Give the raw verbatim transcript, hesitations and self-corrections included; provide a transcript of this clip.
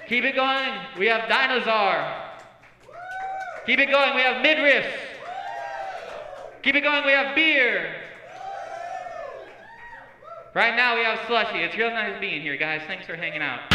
Keep it going. We have Dinosaur. Keep it going. We have Midriff. Keep it going. We have Beer. Right now we have Slushy. It's real nice being here, guys. Thanks for hanging out.